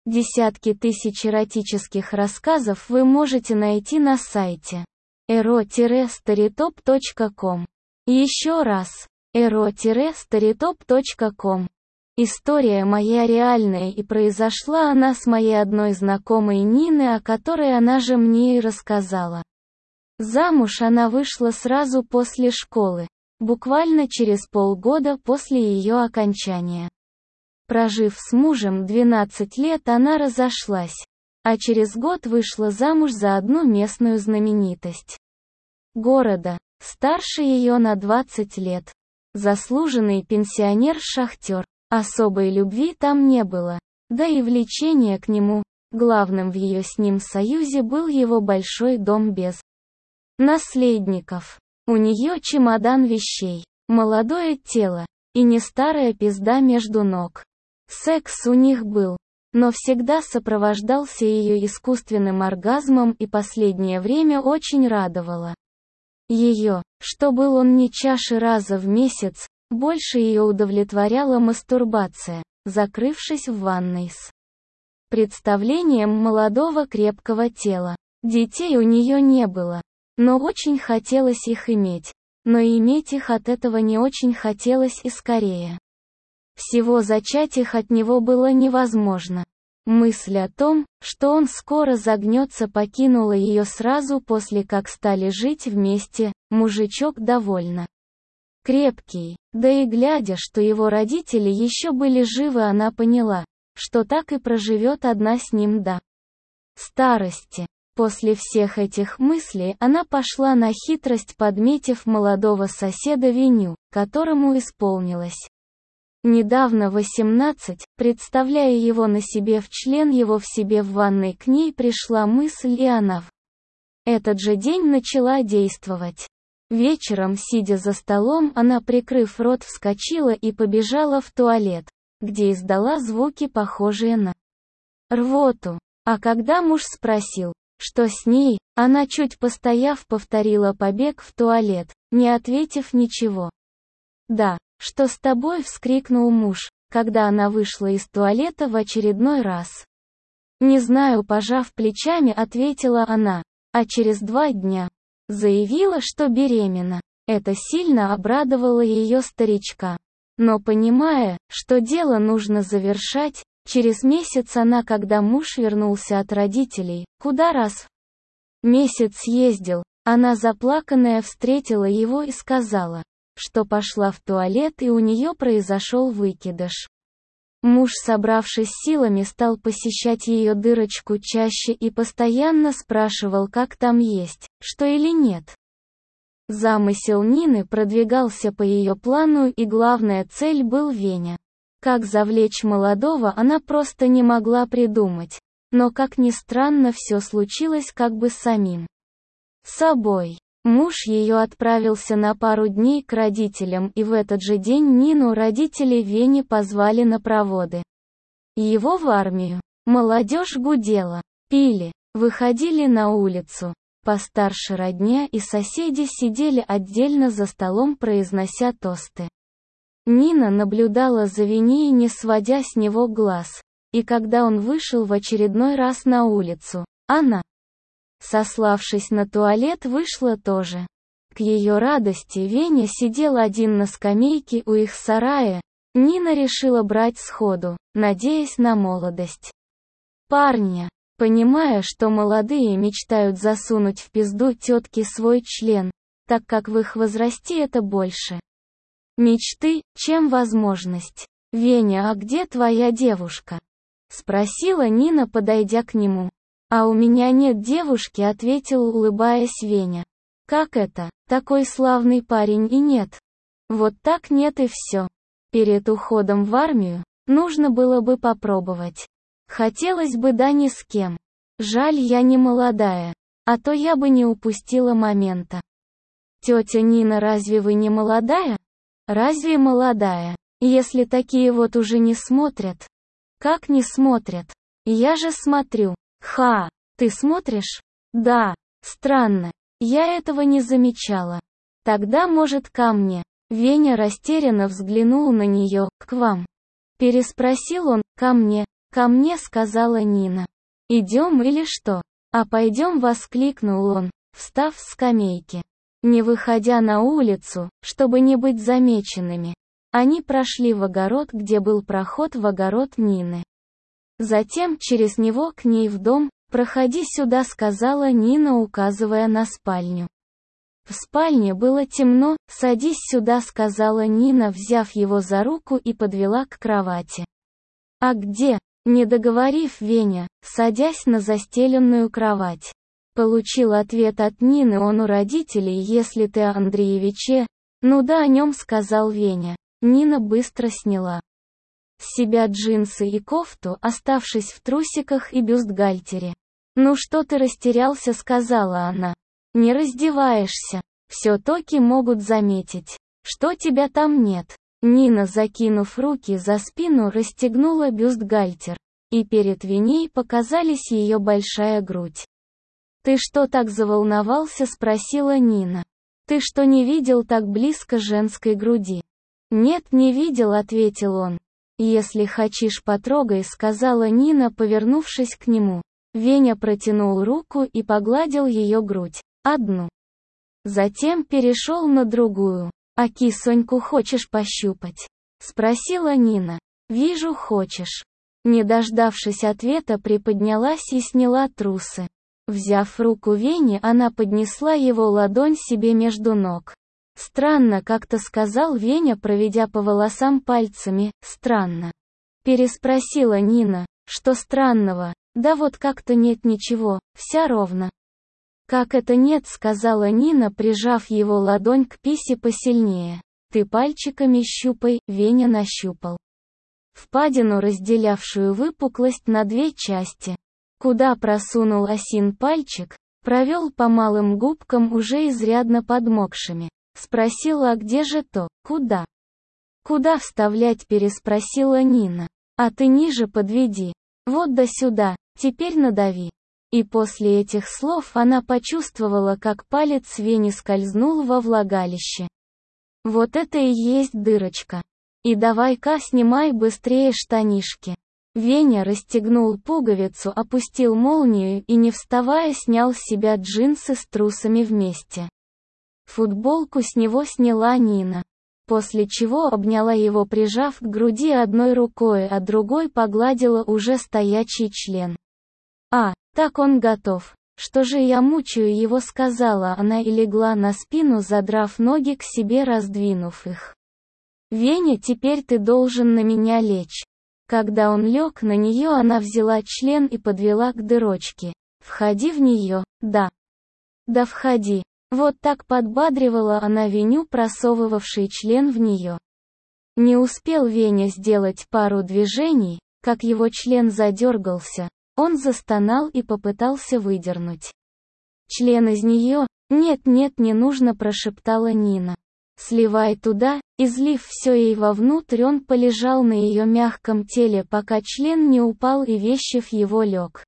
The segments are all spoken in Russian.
Десятки тысяч эротических рассказов вы можете найти на сайте ero-storytop.com. Еще раз, ero-storytop.com. История моя реальная, и произошла она с моей одной знакомой Нины, о которой она же мне и рассказала. Замуж она вышла сразу после школы, буквально через полгода после ее окончания. Прожив с мужем 12 лет, она разошлась, а через год вышла замуж за одну местную знаменитость города, старше ее на 20 лет. Заслуженный пенсионер-шахтер. Особой любви там не было, да и влечение к нему. Главным в ее с ним союзе был его большой дом без наследников. У нее чемодан вещей, молодое тело, и не старая пизда между ног. Секс у них был, но всегда сопровождался ее искусственным оргазмом, и последнее время очень радовало ее, что был он не чаши раза в месяц. Больше ее удовлетворяла мастурбация, закрывшись в ванной с представлением молодого крепкого тела. Детей у нее не было, но очень хотелось их иметь. Но иметь их от этого не очень хотелось и скорее всего зачать их от него было невозможно. Мысль о том, что он скоро загнется, покинула ее сразу после как стали жить вместе. Мужичок довольно крепкий, да и глядя, что его родители еще были живы, она поняла, что так и проживет одна с ним до старости. После всех этих мыслей она пошла на хитрость, подметив молодого соседа Веню, которому исполнилось недавно 18, представляя его на себе в член его в себе в ванной, к ней пришла мысль, и она в этот же день начала действовать. Вечером, сидя за столом, она, прикрыв рот, вскочила и побежала в туалет, где издала звуки, похожие на рвоту. А когда муж спросил, что с ней, она, чуть постояв, повторила побег в туалет, не ответив ничего. «Да, что с тобой?» — вскрикнул муж, когда она вышла из туалета в очередной раз. «Не знаю», — пожав плечами, ответила она, а через 2 дня заявила, что беременна. Это сильно обрадовало ее старичка. Но понимая, что дело нужно завершать, через месяц она, когда муж вернулся от родителей, куда раз в месяц ездил, она заплаканная встретила его и сказала, что пошла в туалет и у нее произошел выкидыш. Муж, собравшись силами, стал посещать ее дырочку чаще и постоянно спрашивал, как там есть, что или нет. Замысел Нины продвигался по ее плану, и главная цель был Веня. Как завлечь молодого она просто не могла придумать. Но, как ни странно, все случилось как бы самим собой. Муж ее отправился на пару дней к родителям, и в этот же день Нину родители Вени позвали на проводы. Его в армию. Молодежь гудела, пили, выходили на улицу. Постарше родня и соседи сидели отдельно за столом, произнося тосты. Нина наблюдала за Веней, не сводя с него глаз. И когда он вышел в очередной раз на улицу, она, сославшись на туалет, вышла тоже. К ее радости Веня сидел один на скамейке у их сарая. Нина решила брать сходу, надеясь на молодость парня. Понимая, что молодые мечтают засунуть в пизду тетки свой член, так как в их возрасте это больше мечты, чем возможность. «Веня, а где твоя девушка?» — спросила Нина, подойдя к нему. «А у меня нет девушки», — ответил, улыбаясь, Веня. «Как это? Такой славный парень и нет». «Вот так нет и все. Перед уходом в армию нужно было бы попробовать. Хотелось бы, да ни с кем. Жаль, я не молодая, а то я бы не упустила момента». «Тетя Нина, разве вы не молодая?» «Разве молодая? Если такие вот уже не смотрят». «Как не смотрят? Я же смотрю». «Ха, ты смотришь?» «Да, странно, я этого не замечала». «Тогда, может, ко мне?» Веня растерянно взглянул на нее. «К вам?» Переспросил он. «Ко мне? «Ко мне», — сказала Нина. «Идем или что?» «А пойдем», — воскликнул он, встав с скамейки. Не выходя на улицу, чтобы не быть замеченными, они прошли в огород, где был проход в огород Нины. Затем через него к ней в дом. «Проходи сюда», — сказала Нина, указывая на спальню. В спальне было темно. «Садись сюда», — сказала Нина, взяв его за руку и подвела к кровати. «А где?» Не договорив, Веня, садясь на застеленную кровать, получил ответ от Нины: «Он у родителей, если ты о Андреевиче». «Ну да, о нем», — сказал Веня. Нина быстро сняла с себя джинсы и кофту, оставшись в трусиках и бюстгальтере. «Ну что ты растерялся», — сказала она. «Не раздеваешься. Все токи могут заметить, что тебя там нет». Нина, закинув руки за спину, расстегнула бюстгальтер, и перед Веней показались ее большая грудь. «Ты что так заволновался?» — спросила Нина. «Ты что, не видел так близко женской груди?» «Нет, не видел», — ответил он. «Если хочешь, потрогай», — сказала Нина, повернувшись к нему. Веня протянул руку и погладил ее грудь. Одну. Затем перешел на другую. «А кисоньку хочешь пощупать?» — спросила Нина. «Вижу, хочешь». Не дождавшись ответа, приподнялась и сняла трусы. Взяв руку Вени, она поднесла его ладонь себе между ног. «Странно как-то», — сказал Веня, проведя по волосам пальцами. «Странно?» — переспросила Нина. «Что странного?» «Да вот как-то нет ничего, вся ровно». «Как это нет?» — сказала Нина, прижав его ладонь к писе посильнее. «Ты пальчиками щупай», — Веня нащупал впадину, разделявшую выпуклость на две части. Куда просунул Осин пальчик, провел по малым губкам, уже изрядно подмокшими. Спросила: «А где же то? Куда?» «Куда вставлять?» — переспросила Нина. «А ты ниже подведи. Вот до сюда, теперь надави». И после этих слов она почувствовала, как палец Вени скользнул во влагалище. «Вот это и есть дырочка. И давай-ка снимай быстрее штанишки». Веня расстегнул пуговицу, опустил молнию и, не вставая, снял с себя джинсы с трусами вместе. Футболку с него сняла Нина, после чего обняла его, прижав к груди одной рукой, а другой погладила уже стоячий член. «А, так он готов. Что же я мучаю его?» — сказала она и легла на спину, задрав ноги к себе, раздвинув их. «Веня, теперь ты должен на меня лечь». Когда он лег на нее, она взяла член и подвела к дырочке. «Входи в нее, да. Да входи». Вот так подбадривала она Веню, просовывавший член в нее. Не успел Веня сделать пару движений, как его член задергался. Он застонал и попытался выдернуть член из нее. «Нет, нет, не нужно», — прошептала Нина. «Сливай туда», излив все ей вовнутрь, он полежал на ее мягком теле, пока член не упал и, вещив его, лег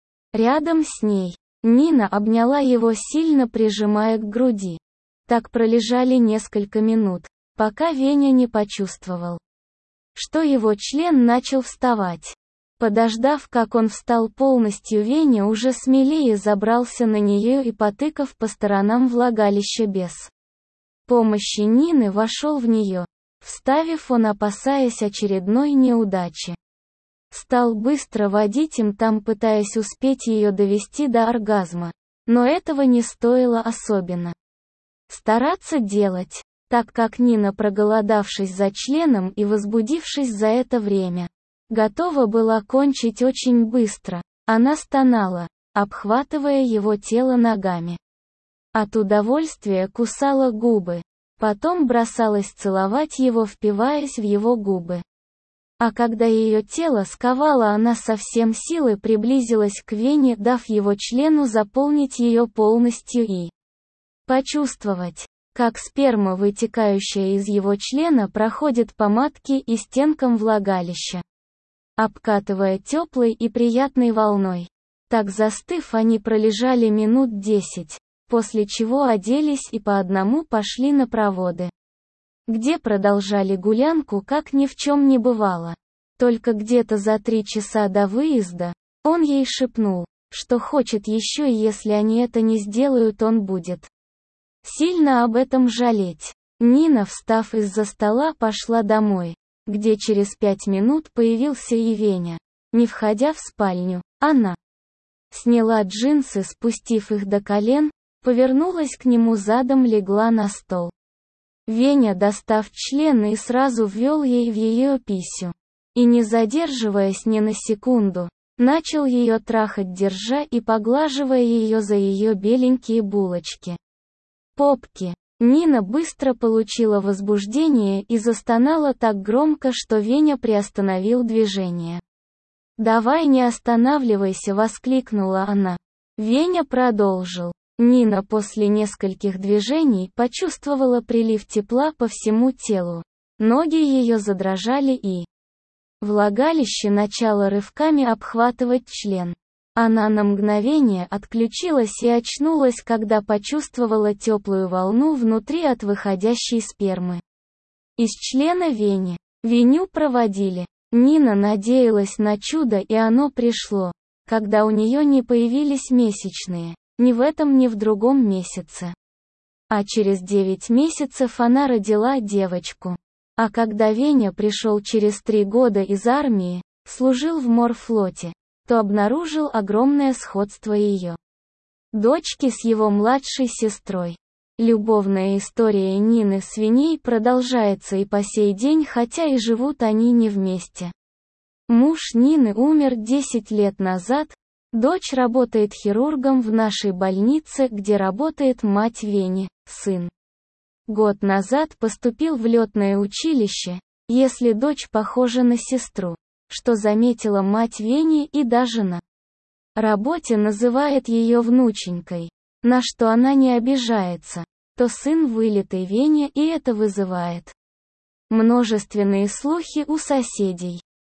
рядом с ней. Нина обняла его, сильно прижимая к груди. Так пролежали несколько минут, пока Веня не почувствовал, что его член начал вставать. Подождав, как он встал полностью, Веня уже смелее забрался на нее и, потыкав по сторонам влагалища без помощи Нины, вошел в нее. Вставив, он, опасаясь очередной неудачи, стал быстро водить им там, пытаясь успеть ее довести до оргазма. Но этого не стоило особенно стараться делать, так как Нина, проголодавшись за членом и возбудившись за это время, готова была кончить очень быстро. Она стонала, обхватывая его тело ногами. От удовольствия кусала губы. Потом бросалась целовать его, впиваясь в его губы. А когда ее тело сковало, она со всем силы приблизилась к Вене, дав его члену заполнить ее полностью и почувствовать, как сперма, вытекающая из его члена, проходит по матке и стенкам влагалища, обкатывая теплой и приятной волной. Так застыв, они пролежали минут 10, после чего оделись и по одному пошли на проводы, где продолжали гулянку, как ни в чем не бывало. Только где-то за 3 часа до выезда, он ей шепнул, что хочет еще, и если они это не сделают, он будет сильно об этом жалеть. Нина, встав из-за стола, пошла домой, где через 5 минут появился и Веня. Не входя в спальню, она сняла джинсы, спустив их до колен, повернулась к нему задом, легла на стол. Веня, достав член, и сразу ввел ей в ее писю. И не задерживаясь ни на секунду, начал ее трахать, держа и поглаживая ее за ее беленькие булочки. Попки. Нина быстро получила возбуждение и застонала так громко, что Веня приостановил движение. «Давай, не останавливайся!» — воскликнула она. Веня продолжил. Нина после нескольких движений почувствовала прилив тепла по всему телу. Ноги ее задрожали, и влагалище начало рывками обхватывать член. Она на мгновение отключилась и очнулась, когда почувствовала теплую волну внутри от выходящей спермы из члена Вени. Веню проводили. Нина надеялась на чудо, и оно пришло, когда у нее не появились месячные, ни в этом, ни в другом месяце. А через 9 месяцев она родила девочку. А когда Веня пришел через 3 года из армии, служил в морфлоте, то обнаружил огромное сходство ее дочки с его младшей сестрой. Любовная история Нины с Веней продолжается и по сей день, хотя и живут они не вместе. Муж Нины умер 10 лет назад, дочь работает хирургом в нашей больнице, где работает мать Вени, сын год назад поступил в летное училище, если дочь похожа на сестру, что заметила мать Вени, и даже на работе называет ее внученькой, на что она не обижается, то сын вылитый Веня, и это вызывает множественные слухи у соседей.